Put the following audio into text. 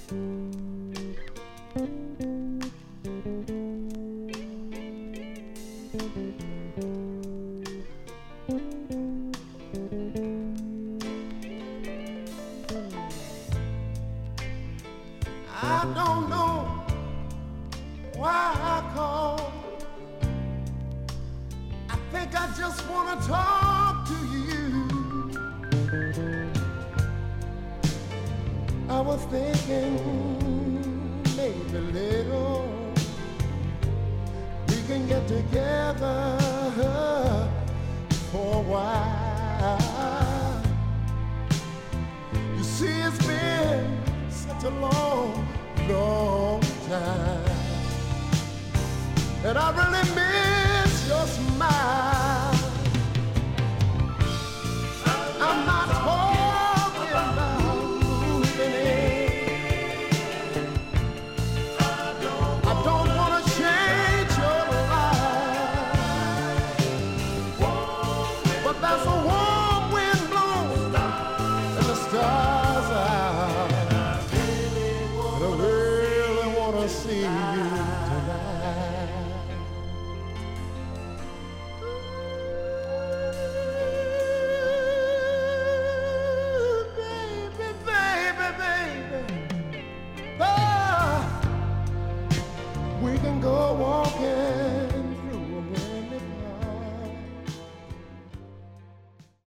I don't know why I called. I think I just want to talk to you. I was thinking maybe later we can get together for a while. You see, it's been such a long time, and I really miss